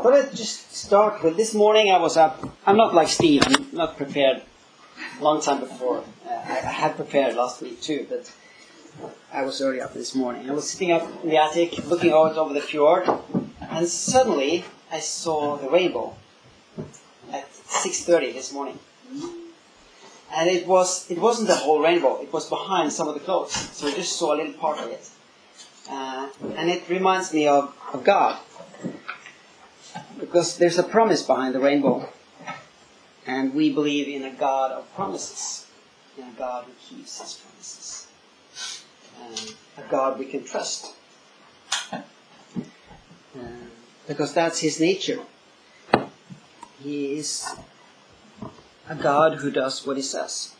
thought I'd just start with this morning. I was up. I'm not like Steve. I'm not prepared. A long time before. I had prepared last week too, but I was early up this morning. I was sitting up in the attic, looking out over the fjord, and suddenly I saw the rainbow at 6:30 this morning. And it wasn't the whole rainbow. It was behind some of the clouds, so I just saw a little part of it. And it reminds me of God. Because there's a promise behind the rainbow. And we believe in a God of promises. In a God who keeps His promises. A God we can trust. Because that's His nature. He is a God who does what He says.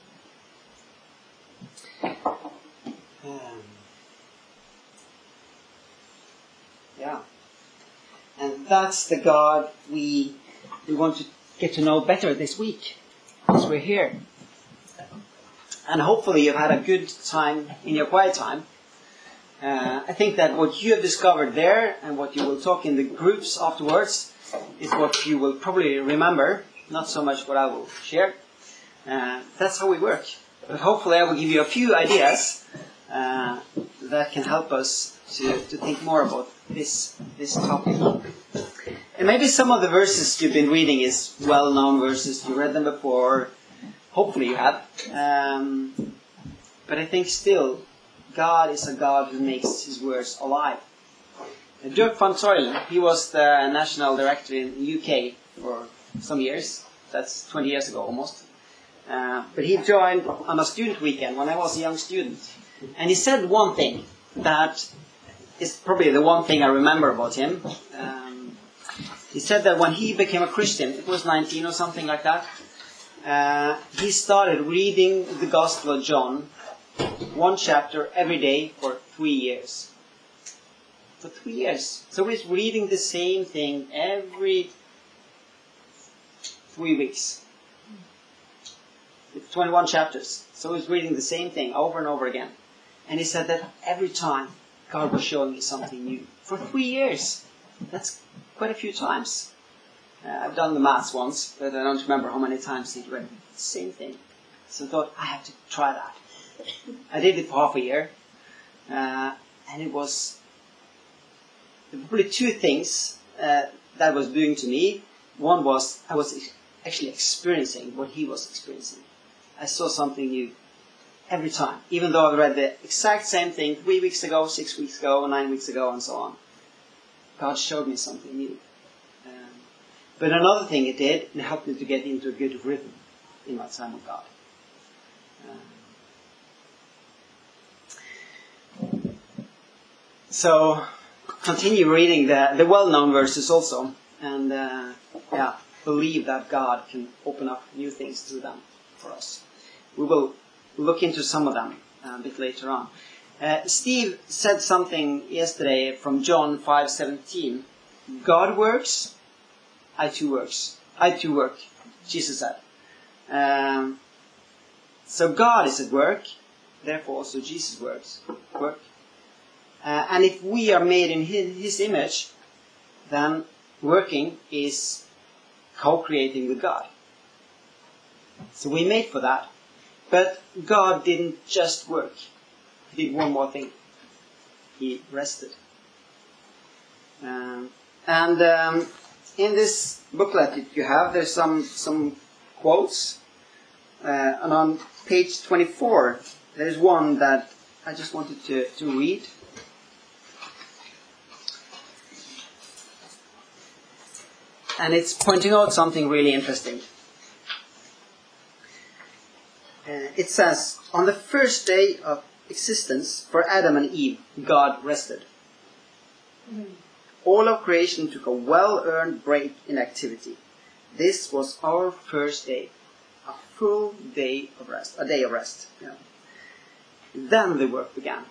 And that's the God we want to get to know better this week as we're here. And hopefully you've had a good time in your quiet time. I think that what you have discovered there and what you will talk in the groups afterwards is what you will probably remember, not so much what I will share. That's how we work. But hopefully I will give you a few ideas that can help us to think more about this topic. And maybe some of the verses you've been reading is well-known verses. You read them before. Hopefully you have. But I think still, God is a God who makes His words alive. Dirk van Tuylen, he was the national director in the UK for some years. That's 20 years ago almost. But he joined on a student weekend when I was a young student. And he said one thing that is probably the one thing I remember about him. He said that when he became a Christian, it was 19 or something like that, he started reading the Gospel of John, one chapter every day for 3 years. For 3 years. So he's reading the same thing every 3 weeks. It's 21 chapters. So he's reading the same thing over and over again. And he said that every time God was showing me something new. For 3 years. That's quite a few times. I've done the maths once, but I don't remember how many times he'd read the same thing. So I thought, I have to try that. I did it for half a year. And it was probably two things that was doing to me. One was, I was actually experiencing what he was experiencing. I saw something new every time. Even though I read the exact same thing 3 weeks ago, 6 weeks ago, 9 weeks ago, and so on. God showed me something new. But another thing it did, it helped me to get into a good rhythm in my time with God. So, continue reading the well-known verses also. And believe that God can open up new things to them for us. We will look into some of them a bit later on. Steve said something yesterday from John 5:17. God works, I too works. I too work, Jesus said. So God is at work, therefore also Jesus works. And if we are made in His image, then working is co-creating with God. So we're made for that. But God didn't just work. He did one more thing. He rested. In this booklet that you have, there's some quotes. And on page 24, there's one that I just wanted to read. And it's pointing out something really interesting. It says, on the first day of existence for Adam and Eve, God rested. All of creation took a well-earned break in activity. This was our first day, a full day of rest, a day of rest. Yeah. Then the work began.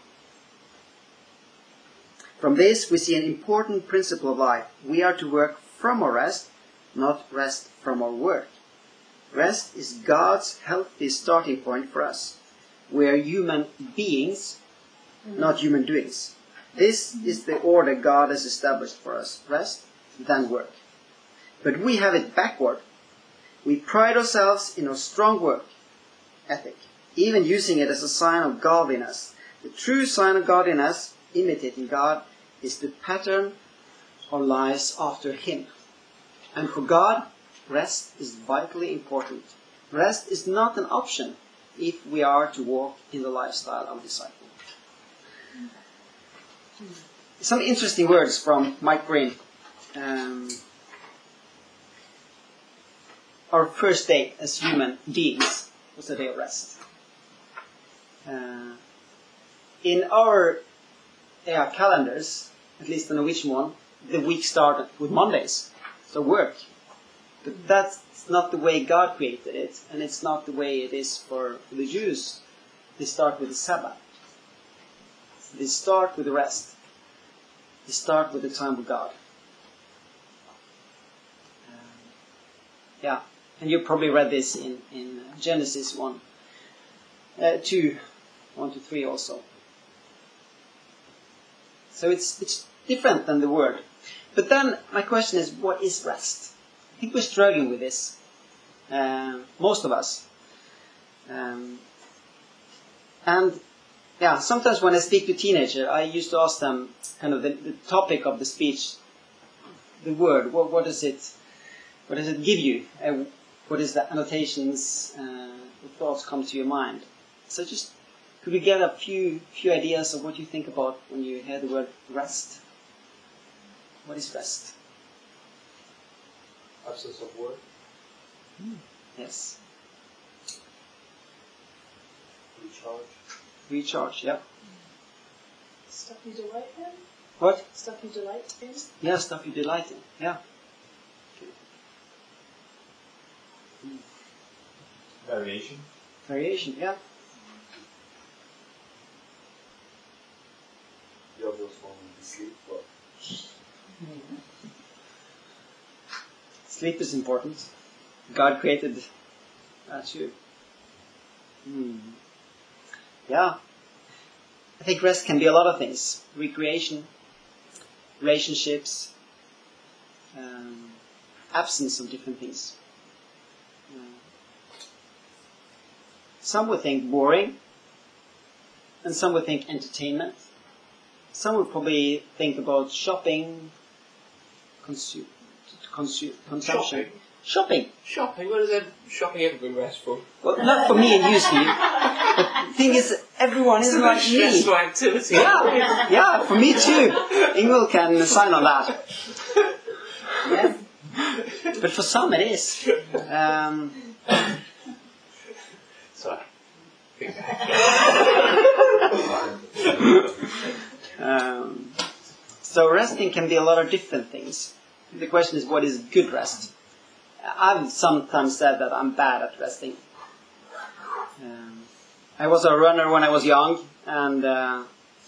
From this we see an important principle of life. We are to work from our rest, not rest from our work. Rest is God's healthy starting point for us. We are human beings, not human doings. This is the order God has established for us. Rest, then work. But we have it backward. We pride ourselves in our strong work ethic, even using it as a sign of godliness. The true sign of godliness, imitating God, is to pattern our lives after Him. And for God, rest is vitally important. Rest is not an option if we are to walk in the lifestyle of a disciple. Some interesting words from Mike Green. Our first day as human beings was a day of rest. In our calendars, at least the Norwegian one, the week started with Mondays, so work. But that's not the way God created it, and it's not the way it is for the Jews. They start with the Sabbath. They start with the rest. They start with the time with God. And you probably read this in Genesis 1, 2, 1 to 3 also. So it's different than the word. But then my question is, what is rest? I think we're struggling with this. Most of us. Sometimes when I speak to teenagers, I used to ask them kind of the topic of the speech, the word. What does it give you? What is the annotations? What thoughts come to your mind? So just could we get a few ideas of what you think about when you hear the word rest? What is rest? Absence of work. Yes. Recharge. Yeah. Stuff you delight in? What? Stuff you delight in? Yeah, stuff you delight in. Yeah. Variation. Variation, yeah. The obvious one would be sleep, but Sleep is important. God created that too. Yeah. I think rest can be a lot of things. Recreation, relationships, absence of different things. Some would think boring, and some would think entertainment. Some would probably think about shopping, consumption. Shopping. Shopping? What is that shopping ever been restful? Well, not for me and you, Steve. But the thing is, everyone isn't like me. Stressful activity. Yeah, for me too. Ingvild can sign on that. Yes. But for some it is. Sorry. So resting can be a lot of different things. The question is, what is good rest? I've sometimes said that I'm bad at resting. I was a runner when I was young, and the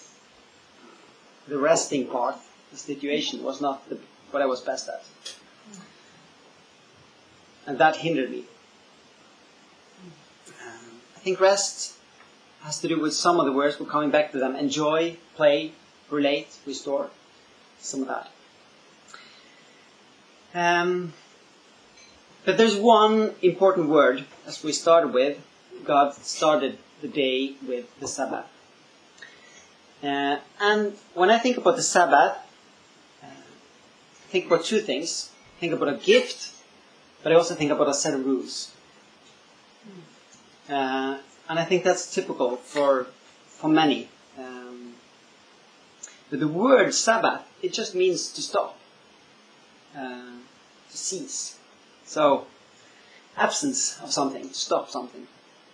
resting part, the situation, was not what I was best at. And that hindered me. I think rest has to do with some of the words. We're coming back to them. Enjoy, play, relate, restore. Some of that. But there's one important word, as we started with. God started the day with the Sabbath. And when I think about the Sabbath, I think about two things. I think about a gift, but I also think about a set of rules. And I think that's typical for many. But the word Sabbath, it just means to stop, to cease. So, absence of something, to stop something.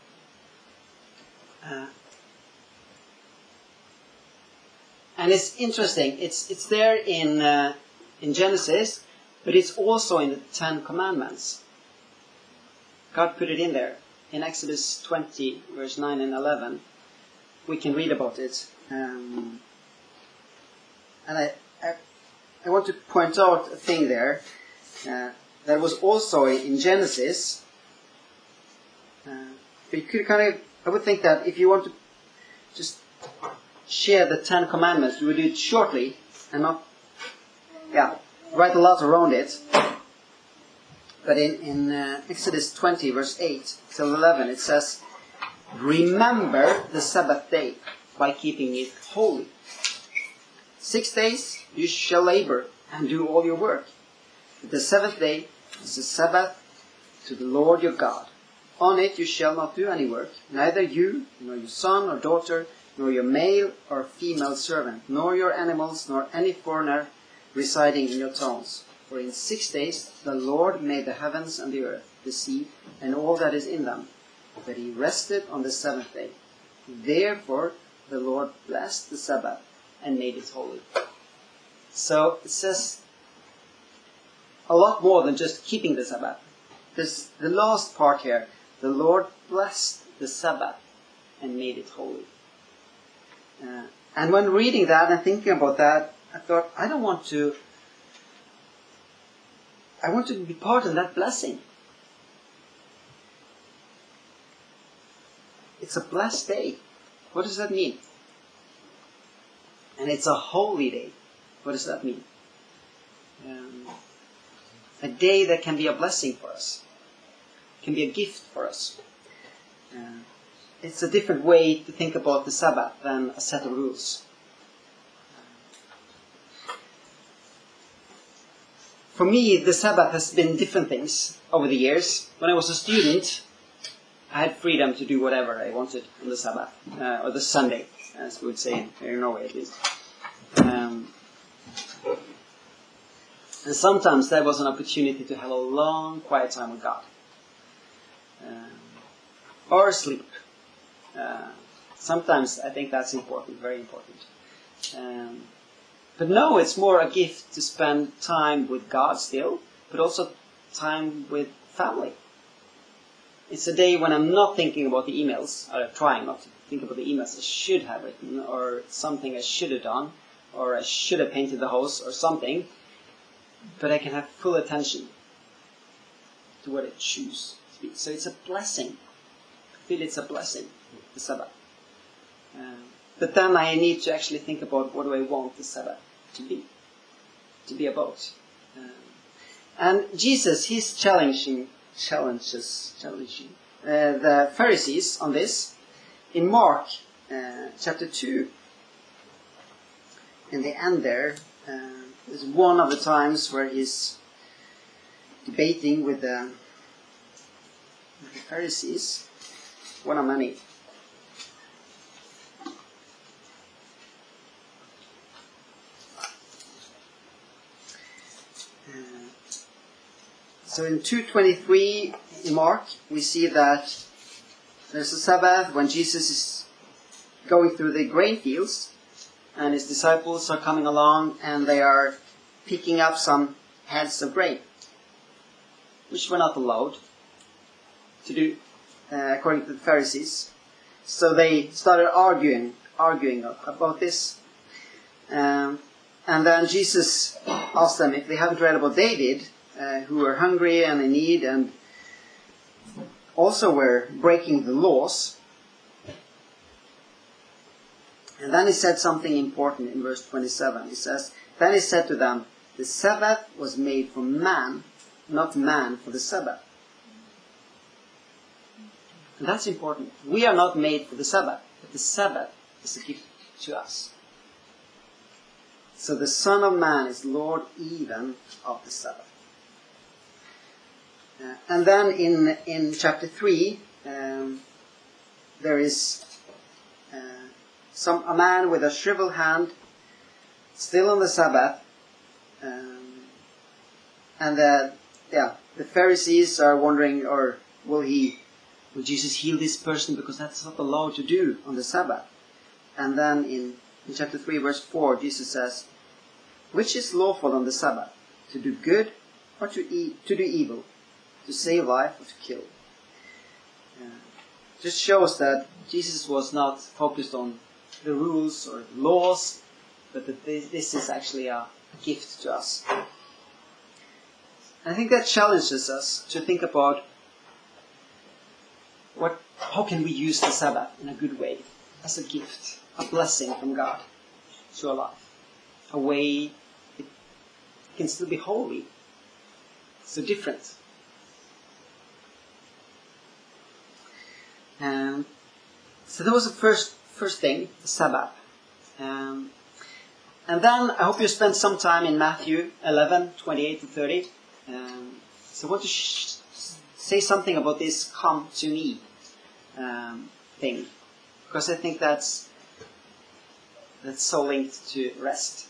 And it's interesting. It's there in Genesis, but it's also in the Ten Commandments. God put it in there. In Exodus 20, verse 9 and 11, we can read about it. And I want to point out a thing there that was also in Genesis. But you could I would think that if you want to just share the Ten Commandments, you would do it shortly and not, write a lot around it. But in Exodus 20, verse 8 till 11, it says, "Remember the Sabbath day by keeping it holy. 6 days you shall labor and do all your work. But the seventh day is the Sabbath to the Lord your God. On it you shall not do any work, neither you, nor your son or daughter, nor your male or female servant, nor your animals, nor any foreigner residing in your towns. For in 6 days the Lord made the heavens and the earth, the sea, and all that is in them. But he rested on the seventh day. Therefore the Lord blessed the Sabbath and made it holy." So it says a lot more than just keeping the Sabbath. The last part here, the Lord blessed the Sabbath and made it holy. And when reading that and thinking about that, I thought, I want to be part of that blessing. It's a blessed day. What does that mean? And it's a holy day. What does that mean? A day that can be a blessing for us. Can be a gift for us. It's a different way to think about the Sabbath than a set of rules. For me, the Sabbath has been different things over the years. When I was a student, I had freedom to do whatever I wanted on the Sabbath, or the Sunday, as we would say here in Norway at least. And sometimes there was an opportunity to have a long, quiet time with God. Or sleep. Sometimes I think that's important, very important. But no, it's more a gift to spend time with God still, but also time with family. It's a day when I'm not thinking about the emails, or trying not to think about the emails I should have written, or something I should have done, or I should have painted the house, or something. But I can have full attention to what I choose to be. So it's a blessing. I feel it's a blessing, the Sabbath. But then I need to actually think about what do I want the Sabbath to be about. And Jesus, he's challenging the Pharisees on this. In Mark chapter 2, in the end there, is one of the times where he's debating with the Pharisees. One of many. So in 2:23 in Mark, we see that there's a Sabbath when Jesus is going through the grain fields, and his disciples are coming along and they are picking up some heads of grain, which were not allowed to do, according to the Pharisees. So they started arguing about this. And then Jesus asked them if they haven't read about David, who were hungry and in need and also were breaking the laws. And then he said something important in verse 27. He says, "Then he said to them, the Sabbath was made for man, not man for the Sabbath." And that's important. We are not made for the Sabbath, but the Sabbath is a gift to us. So the Son of Man is Lord even of the Sabbath. And then in chapter 3, there is a man with a shriveled hand, still on the Sabbath, and the Pharisees are wondering, or will Jesus heal this person, because that's not allowed to do on the Sabbath. And then in chapter 3, verse 4, Jesus says, "Which is lawful on the Sabbath, to do good or to do evil, to save life or to kill?" Just shows that Jesus was not focused on the rules or laws, but that this is actually a gift to us. I think that challenges us to think about how can we use the Sabbath in a good way, as a gift, a blessing from God to our life, a way it can still be holy, so different. So that was the first thing, the Sabbath. And then I hope you spent some time in Matthew 11, 28 to 30. So I want to say something about this "come to me" thing, because I think that's so linked to rest.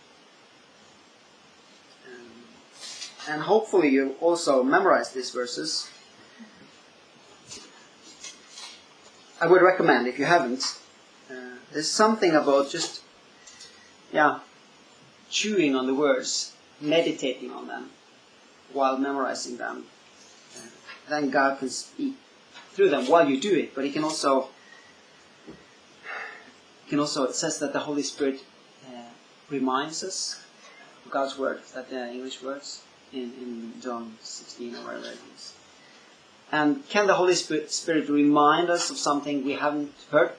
And hopefully you also memorize these verses. I would recommend, if you haven't, there's something about just chewing on the words, meditating on them while memorizing them. Then God can speak through them while you do it, but He can also, it says that the Holy Spirit reminds us of God's word, that the English words in John 16 or wherever it is. And can the Holy Spirit remind us of something we haven't heard?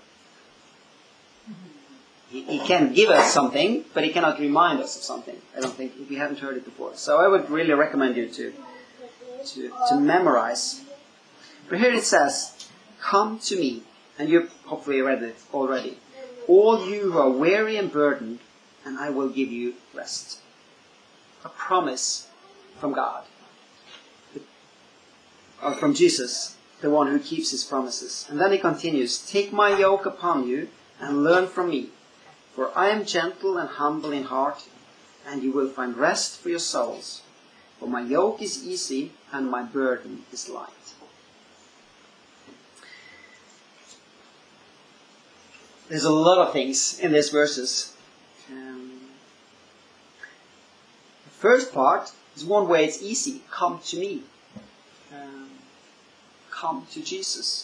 He can give us something, but He cannot remind us of something, I don't think, if we haven't heard it before. So I would really recommend you to memorize. But here it says, "Come to me," and you've hopefully read it already, "all you who are weary and burdened, and I will give you rest." A promise from God. Or from Jesus, the one who keeps His promises. And then He continues, "Take my yoke upon you and learn from me, for I am gentle and humble in heart, and you will find rest for your souls. For my yoke is easy and my burden is light." There's a lot of things in these verses. The first part is one way it's easy. Come to me. Come to Jesus.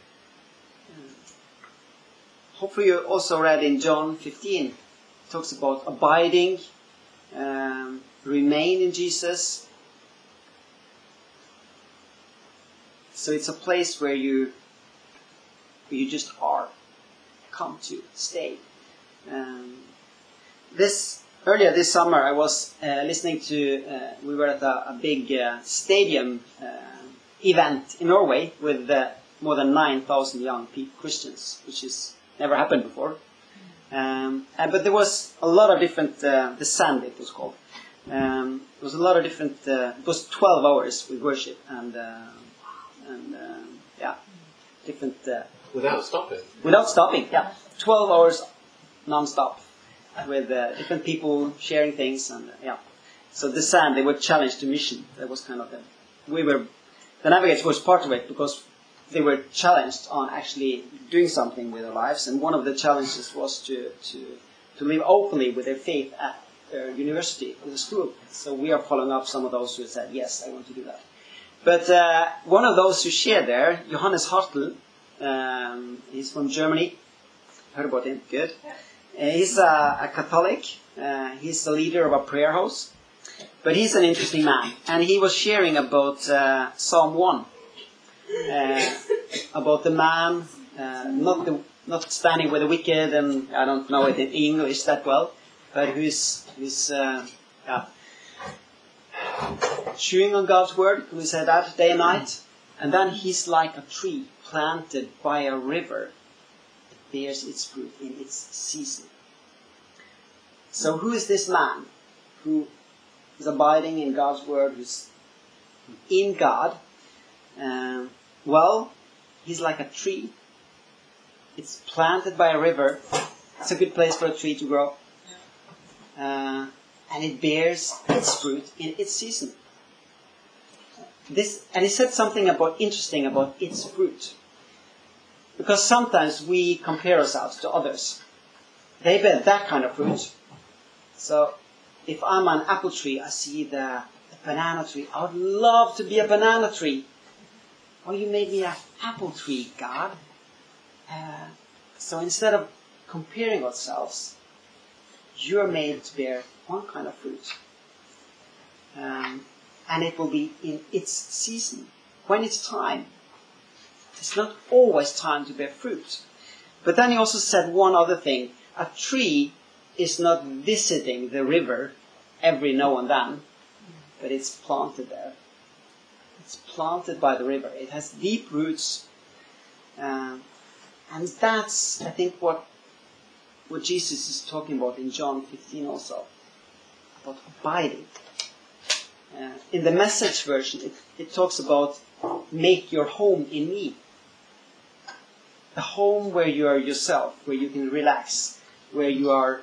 Hopefully you also read in John 15. It talks about abiding, remain in Jesus. So it's a place where you just are. Come to, stay. Earlier this summer I was listening to, we were at a big stadium event in Norway with more than 9,000 young Christians, which has never happened before. But there was a lot of different, the Sand it was called. There was a lot of different, it was 12 hours with worship and different... Without stopping? Without stopping, 12 hours non-stop with different people sharing things and So the Sand, they were challenged to mission. That was kind of the Navigates was part of it because they were challenged on actually doing something with their lives, and one of the challenges was to live openly with their faith at their university or the school. So we are following up some of those who said, yes, I want to do that. But one of those who shared there, Johannes Hartl, he's from Germany. Heard about him? Good. He's a Catholic. He's the leader of a prayer house. But he's an interesting man. And he was sharing about Psalm 1. About the man, not standing with the wicked, and I don't know it in English that well, but who's chewing on God's word. We say that day and night. And then he's like a tree planted by a river. It bears its fruit in its season. So who is this man who is abiding in God's word, who's in God? Well, he's like a tree. It's planted by a river. It's a good place for a tree to grow. And it bears its fruit in its season. And he said something interesting about its fruit. Because sometimes we compare ourselves to others. They bear that kind of fruit. So, if I'm an apple tree, I see the banana tree. I would love to be a banana tree. Oh, you made me an apple tree, God. So instead of comparing ourselves, you're made to bear one kind of fruit. And it will be in its season, when it's time. It's not always time to bear fruit. But then he also said one other thing. A tree is not visiting the river every now and then, but it's planted there. It's planted by the river. It has deep roots, And that's, I think, what Jesus is talking about in John 15 also, about abiding. In the Message version, it talks about make your home in me. A home where you are yourself, where you can relax, where you are,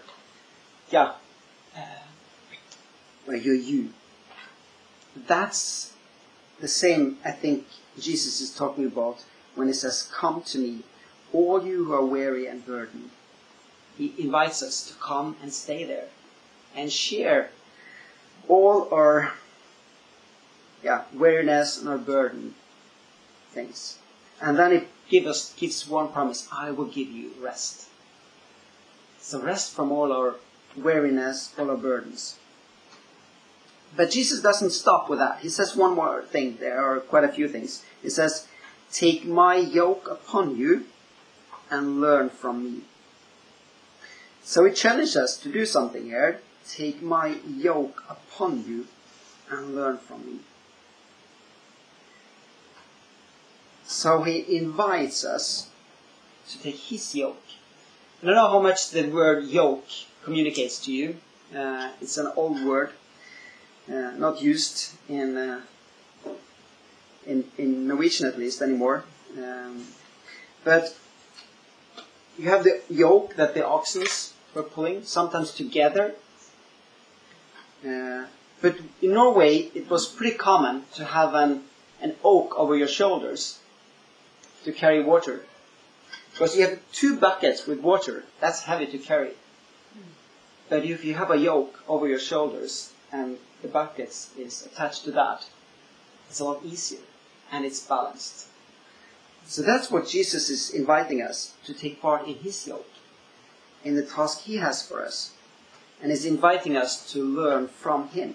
where you're you. That's the same, I think, Jesus is talking about when he says, come to me, all you who are weary and burdened. He invites us to come and stay there and share all our weariness and our burden things. And then it gives one promise, I will give you rest. So rest from all our weariness, all our burdens. But Jesus doesn't stop with that. He says one more thing. There are quite a few things. He says, take my yoke upon you and learn from me. So he challenges us to do something here. Take my yoke upon you and learn from me. So he invites us to take his yoke. I don't know how much the word yoke communicates to you. It's an old word, not used in Norwegian at least anymore. But you have the yoke that the oxen were pulling, sometimes together. But in Norway, it was pretty common to have an oak over your shoulders to carry water. Because you have 2 buckets with water, that's heavy to carry. But if you have a yoke over your shoulders and the bucket is attached to that, it's a lot easier and it's balanced. So that's what Jesus is inviting us to take part in his yoke, in the task he has for us. And is inviting us to learn from him.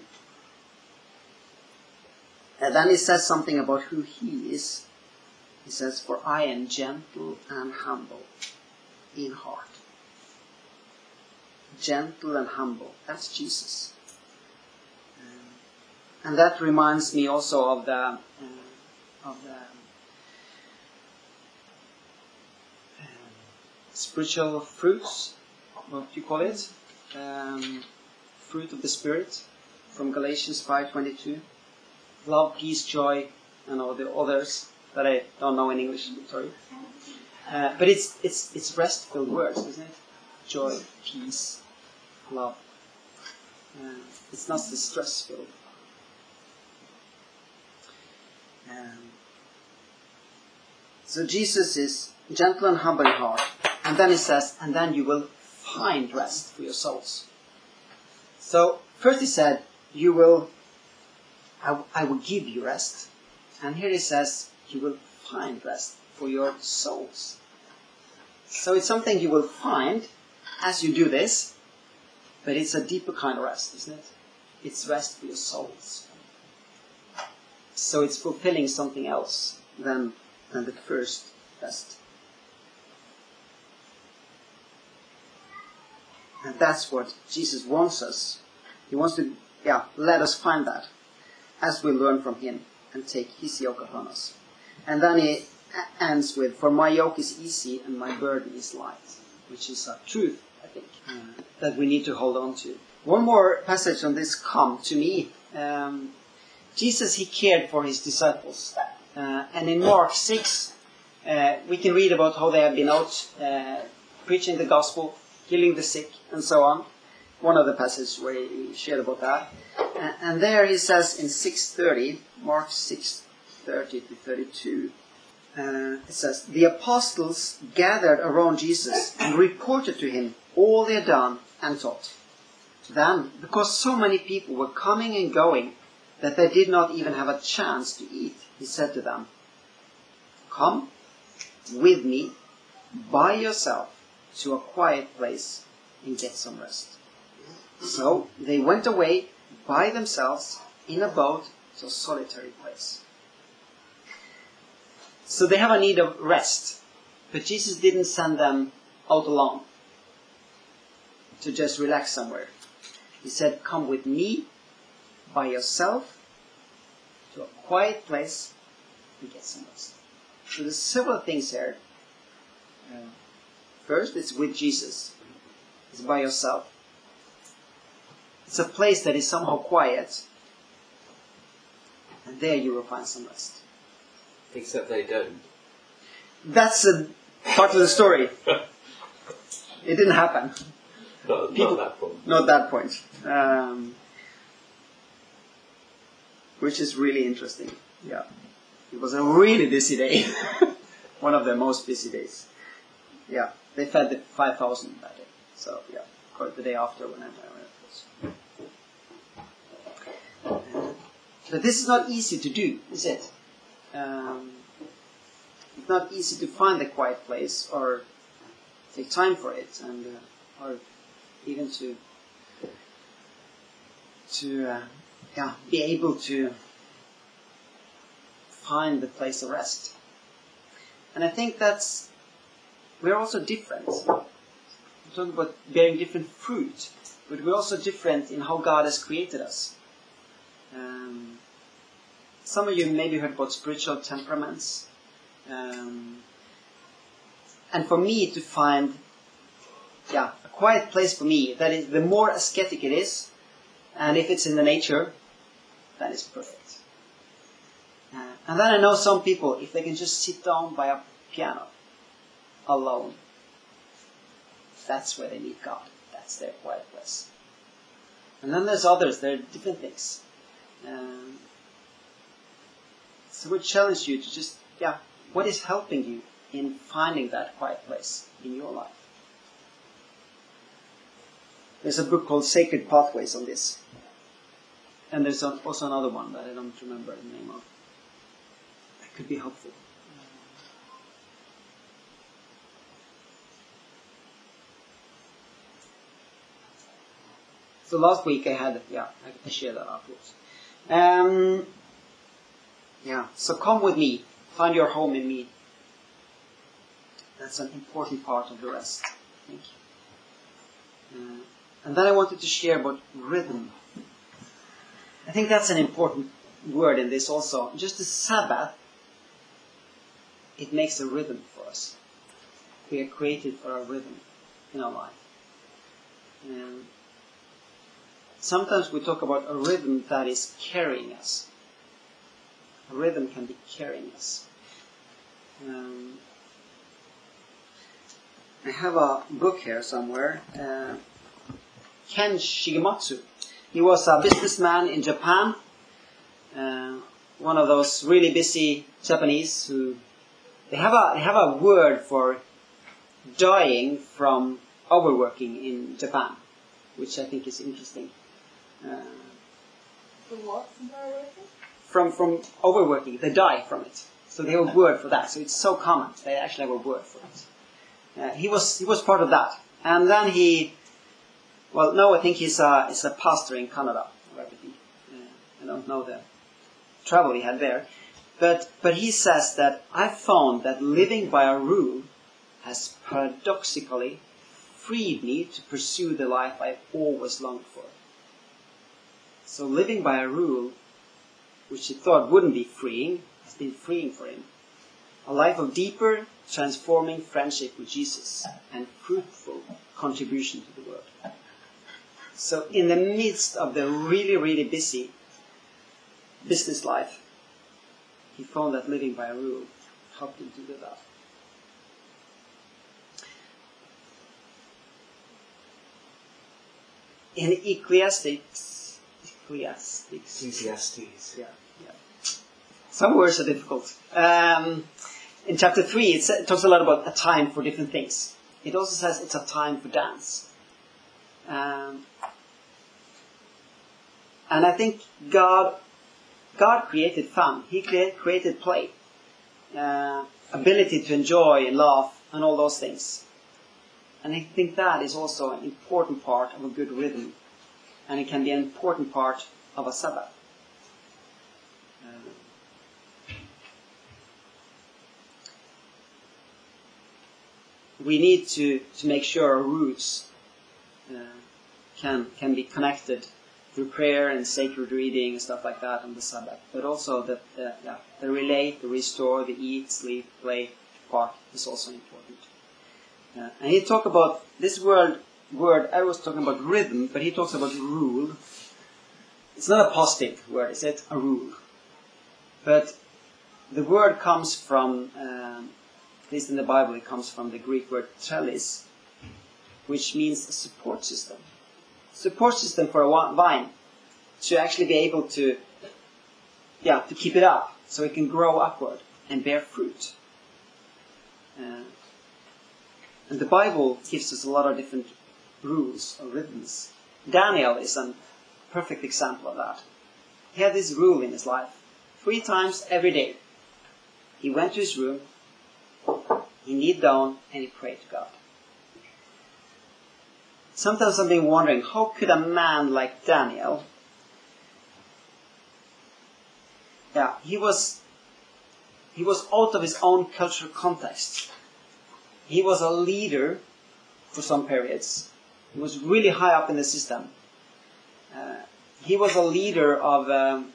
And then he says something about who he is. He says, for I am gentle and humble in heart. Gentle and humble. That's Jesus. And that reminds me also of the spiritual fruits. What do you call it? Fruit of the Spirit from Galatians 5:22. Love, peace, joy, and all the others that I don't know in English. Sorry, but it's rest-filled words, isn't it? Joy, peace, love. It's not the stress-filled. So Jesus is gentle and humble in heart, and then he says, and then you will find rest for your souls. So first he said, I will give you rest. And here he says, you will find rest for your souls. So it's something you will find as you do this, but it's a deeper kind of rest, isn't it? It's rest for your souls. So it's fulfilling something else than the first rest. And that's what Jesus wants us. He wants to let us find that as we learn from him and take his yoke upon us. And then he ends with, for my yoke is easy and my burden is light, which is a truth, I think, that we need to hold on to. One more passage on this, come to me. Jesus, he cared for his disciples. And in Mark 6, we can read about how they have been out preaching the gospel, healing the sick, and so on. One of the passages where he shared about that. And there he says in 6:30, Mark 6:30 to 32, it says, the apostles gathered around Jesus and reported to him all they had done and taught. Then, because so many people were coming and going that they did not even have a chance to eat, he said to them, come with me by yourself to a quiet place and get some rest. So they went away by themselves in a boat to a solitary place. So they have a need of rest, but Jesus didn't send them out alone to just relax somewhere. He said, come with me by yourself to a quiet place and get some rest. So there's several things here First, it's with Jesus. It's by yourself. It's a place that is somehow quiet. And there you will find some rest. Except they don't. That's a part of the story. It didn't happen. Not at that point. Not that point. Which is really interesting. Yeah. It was a really busy day. One of the most busy days. Yeah. They fed the 5,000 that day. So, yeah. Quite the day after when I was. But this is not easy to do, is it? It's not easy to find a quiet place or take time for it, and or even to be able to find the place of rest. And I think we're also different. We're talking about bearing different fruit, but we're also different in how God has created us. Some of you maybe heard about spiritual temperaments. And for me to find a quiet place for me, that is, the more ascetic it is, and if it's in the nature, that is perfect. And then I know some people, if they can just sit down by a piano, alone, that's where they meet God. That's their quiet place. And then there's others, there are different things. So we challenge you to just, what is helping you in finding that quiet place in your life? There's a book called Sacred Pathways on this. And there's also another one that I don't remember the name of. That could be helpful. So last week I had, I shared that afterwards. So come with me. Find your home in me. That's an important part of the rest, I think. And then I wanted to share about rhythm. I think that's an important word in this also. Just the Sabbath, it makes a rhythm for us. We are created for a rhythm in our life. Sometimes we talk about a rhythm that is carrying us. A rhythm can be carrying us. I have a book here somewhere. Ken Shigematsu. He was a businessman in Japan. One of those really busy Japanese who they have a word for dying from overworking in Japan, which I think is interesting. From what? From overworking, they die from it. So they have a word for that. So it's so common. They actually have a word for it. He was part of that, and then I think he's a pastor in Canada or everything. I don't know the travel he had there, but he says that I found that living by a rule has paradoxically freed me to pursue the life I've always longed for. So living by a rule, which he thought wouldn't be freeing, has been freeing for him. A life of deeper, transforming friendship with Jesus and fruitful contribution to the world. So in the midst of the really, really busy business life, he found that living by a rule helped him to do that. In Ecclesiastes. Yeah. Some words are difficult. In chapter 3, it talks a lot about a time for different things. It also says it's a time for dance. And I think God created fun. He created play. Ability to enjoy and laugh and all those things. And I think that is also an important part of a good rhythm. And it can be an important part of a Sabbath. We need to make sure our roots can be connected through prayer and sacred reading and stuff like that on the Sabbath. But also the relate, the restore, the eat, sleep, play part is also important. And he talked about this word, I was talking about rhythm, but he talks about rule. It's not a positive word, is it? A rule. But the word comes from, at least in the Bible, it comes from the Greek word trellis, which means a support system. Support system for a vine, to actually be able to keep it up, so it can grow upward and bear fruit. And the Bible gives us a lot of different rules or rhythms. Daniel is a perfect example of that. He had this rule in his life. 3 times every day, he went to his room, he kneeled down, and he prayed to God. Sometimes I've been wondering, how could a man like Daniel, he was out of his own cultural context. He was a leader for some periods. He was really high up in the system. He was a leader of,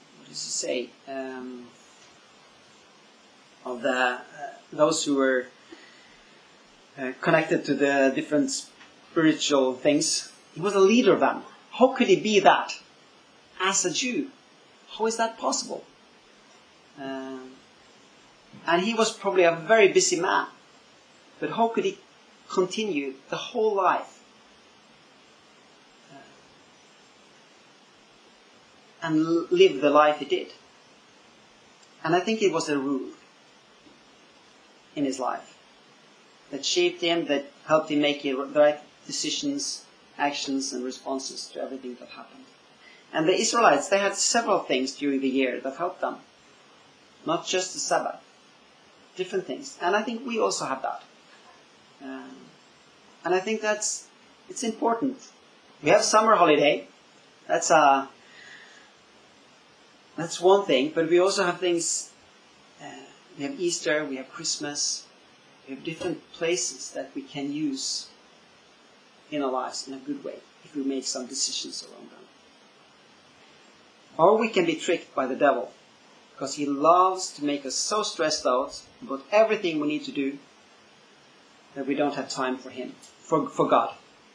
those who were connected to the different spiritual things. He was a leader of them. How could he be that as a Jew? How is that possible? And he was probably a very busy man. But how could he continue the whole life and live the life he did? And I think it was a rule in his life that shaped him, that helped him make the right decisions, actions and responses to everything that happened. And the Israelites, they had several things during the year that helped them. Not just the Sabbath. Different things. And I think we also have that. And I think it's important. We have summer holiday. That's one thing. But we also have things. We have Easter. We have Christmas. We have different places that we can use in our lives in a good way if we make some decisions around them. Or we can be tricked by the devil, because he loves to make us so stressed out about everything we need to do that we don't have time for him, for God.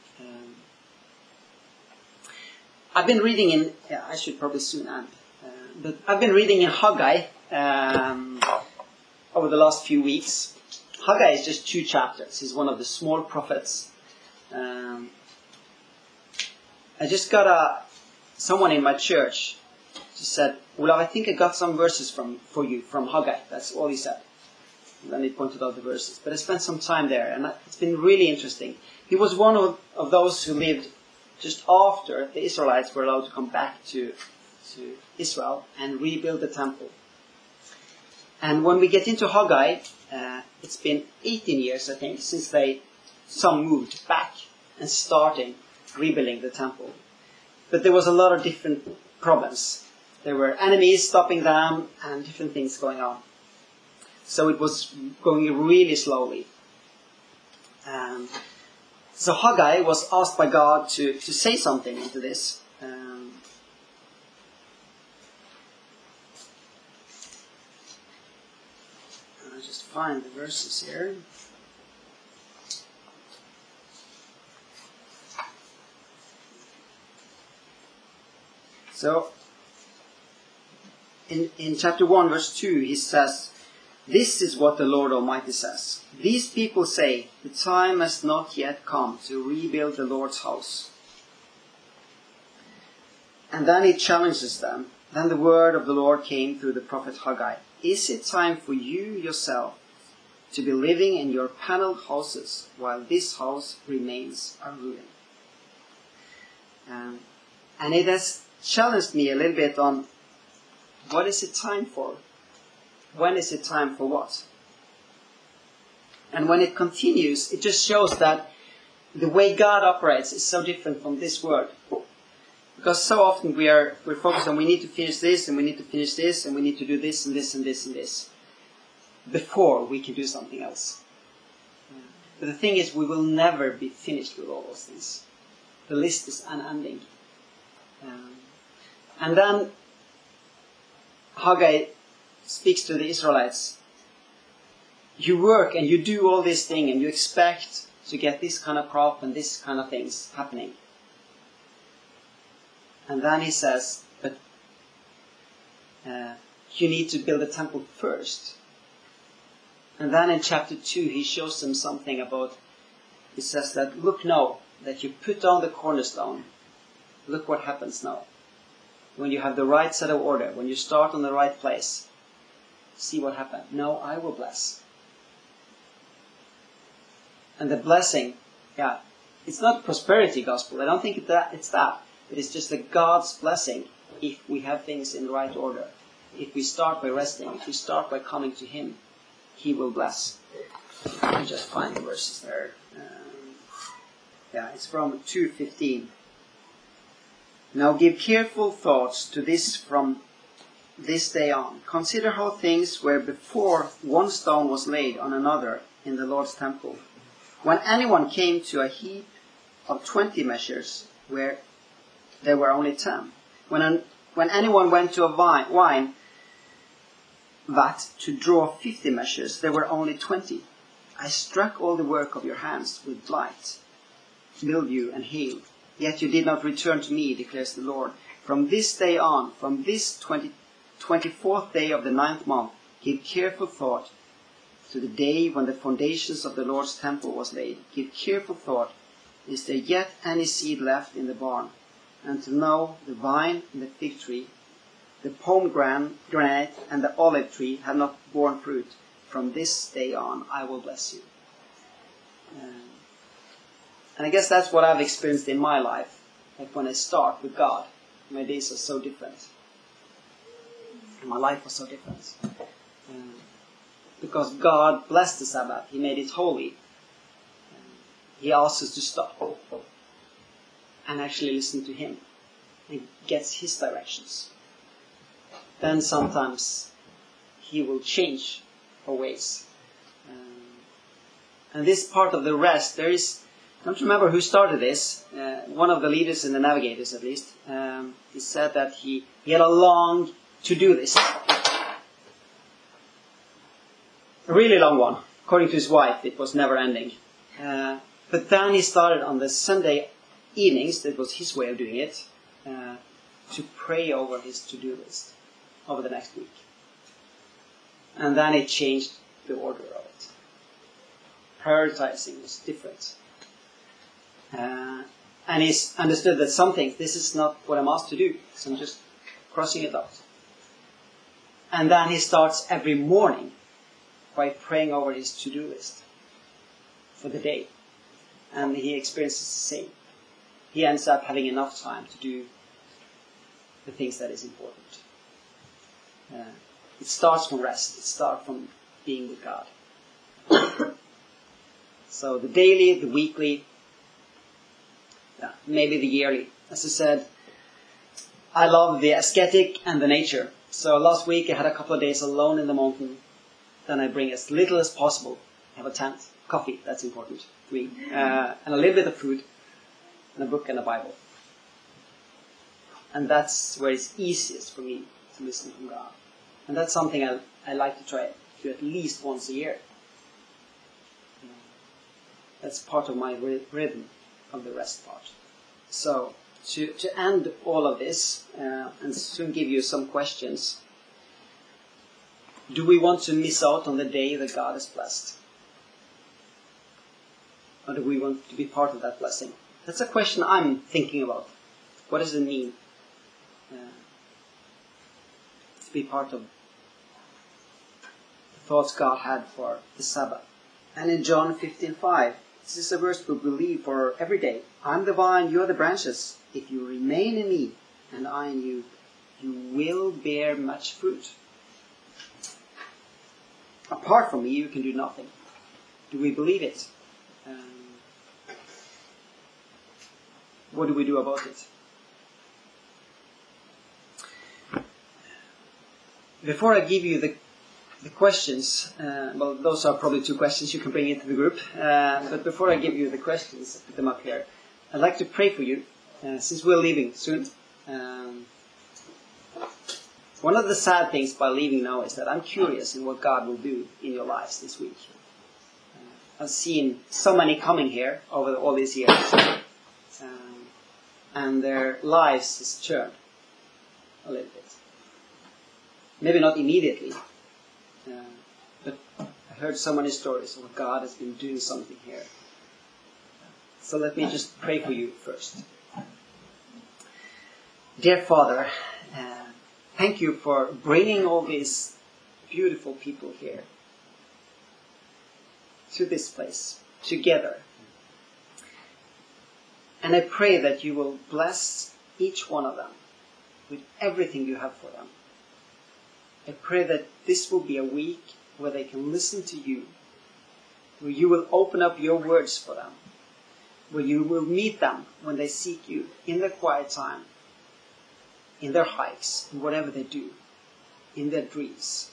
I've been reading in, I should probably soon end, but I've been reading in Haggai over the last few weeks. Haggai is just 2 chapters. He's one of the small prophets. I just got someone in my church just said, "Well, I think I got some verses for you from Haggai." That's all he said. And then he pointed out the verses. But I spent some time there, and it's been really interesting. He was one of those who lived just after the Israelites were allowed to come back to Israel and rebuild the temple. And when we get into Haggai, it's been 18 years, I think, since some moved back and started rebuilding the temple. But there was a lot of different problems. There were enemies stopping them and different things going on. So it was going really slowly. So Haggai was asked by God to say something into this. I'll just find the verses here. So, in chapter 1, verse 2, he says, "This is what the Lord Almighty says. These people say, the time has not yet come to rebuild the Lord's house." And then he challenges them. Then the word of the Lord came through the prophet Haggai. "Is it time for you yourself to be living in your paneled houses while this house remains a ruin?" And it has challenged me a little bit on what is it time for? When is it time for what? And when it continues, it just shows that the way God operates is so different from this word. Because so often we're focused on we need to finish this and we need to finish this and we need to do this and this and this and this before we can do something else. But the thing is, we will never be finished with all those things. The list is unending. And then Haggai speaks to the Israelites. You work and you do all this thing and you expect to get this kind of crop and this kind of things happening. And then he says, but you need to build a temple first. And then in chapter 2 he shows them something about, he says that, look now, that you put down the cornerstone, look what happens now. When you have the right set of order, when you start on the right place, see what happens. No, I will bless. And the blessing, it's not prosperity gospel. I don't think it's that. But it's just that God's blessing if we have things in the right order. If we start by resting, if we start by coming to Him, He will bless. Let me just find the verses there. It's from 2:15. Now give careful thoughts to this from this day on. Consider how things were before one stone was laid on another in the Lord's temple. When anyone came to a heap of 20 measures, where there were only 10. When anyone went to a wine vat to draw 50 measures, there were only 20. I struck all the work of your hands with blight, mildew, and hail. Yet you did not return to me, declares the Lord. From this day on, from this 24th day of the 9th month, give careful thought to the day when the foundations of the Lord's temple was laid. Give careful thought, is there yet any seed left in the barn? Until now the vine and the fig tree, the pomegranate and the olive tree have not borne fruit. From this day on I will bless you. And I guess that's what I've experienced in my life. Like when I start with God, my days are so different. And my life was so different. Because God blessed the Sabbath. He made it holy. He asks us to stop and actually listen to Him and gets His directions. Then sometimes He will change our ways. And this part of the rest, I don't remember who started this, one of the leaders in the Navigators at least, he said that he had a long to-do list. A really long one. According to his wife, it was never ending. But then he started on the Sunday evenings, that was his way of doing it, to pray over his to-do list over the next week. And then it changed the order of it. Prioritizing was different. And he's understood that some things, this is not what I'm asked to do, so I'm just crossing it out. And then he starts every morning by praying over his to-do list for the day. And he experiences the same. He ends up having enough time to do the things that is important. It starts from rest. It starts from being with God. So the daily, the weekly, maybe the yearly. As I said, I love the aesthetic and the nature. So last week I had a couple of days alone in the mountain. Then I bring as little as possible. I have a tent, coffee, that's important to me, and a little bit of food, and a book and a Bible. And that's where it's easiest for me to listen from God. And that's something I like to try to do at least once a year. That's part of my rhythm of the rest part. So, to end all of this, and soon give you some questions, do we want to miss out on the day that God has blessed? Or do we want to be part of that blessing? That's a question I'm thinking about. What does it mean to be part of the thoughts God had for the Sabbath? And in John 15:5, this is a verse we believe for every day. I'm the vine, you are the branches. If you remain in me and I in you, you will bear much fruit. Apart from me, you can do nothing. Do we believe it? What do we do about it? Before I give you the questions, well, those are probably two questions you can bring into the group. But before I give you the questions, put them up here. I'd like to pray for you, since we're leaving soon. One of the sad things by leaving now is that I'm curious in what God will do in your lives this week. I've seen so many coming here over all these years, and their lives has turned a little bit. Maybe not immediately, but I heard so many stories of what God has been doing something here. So let me just pray for you first. Dear Father, thank you for bringing all these beautiful people here to this place, together. And I pray that you will bless each one of them with everything you have for them. I pray that this will be a week where they can listen to you, where you will open up your words for them, where you will meet them when they seek you in their quiet time, in their hikes, in whatever they do, in their dreams.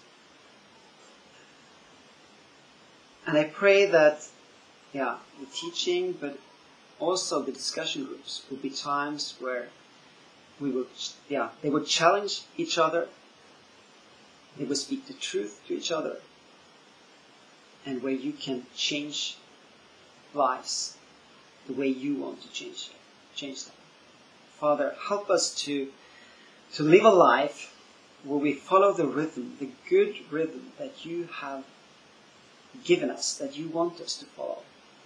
And I pray that, the teaching, but also the discussion groups will be times where they will challenge each other, they will speak the truth to each other, and where you can change lives the way you want to change them. Father, help us to live a life where we follow the rhythm, the good rhythm that you have given us, that you want us to follow.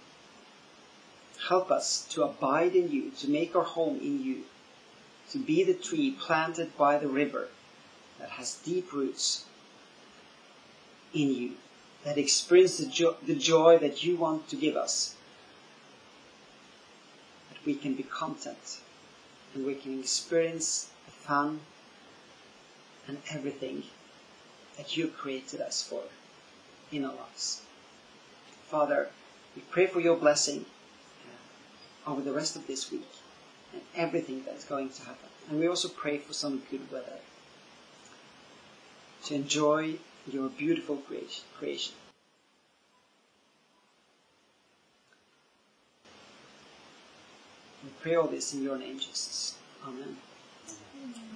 Help us to abide in you, to make our home in you, to be the tree planted by the river that has deep roots in you, that experience the joy that you want to give us, that we can be content and we can experience the fun and everything that you created us for in our lives. Father, we pray for your blessing over the rest of this week and everything that is going to happen. And we also pray for some good weather to enjoy your beautiful creation. We pray all this in your name, Jesus. Amen.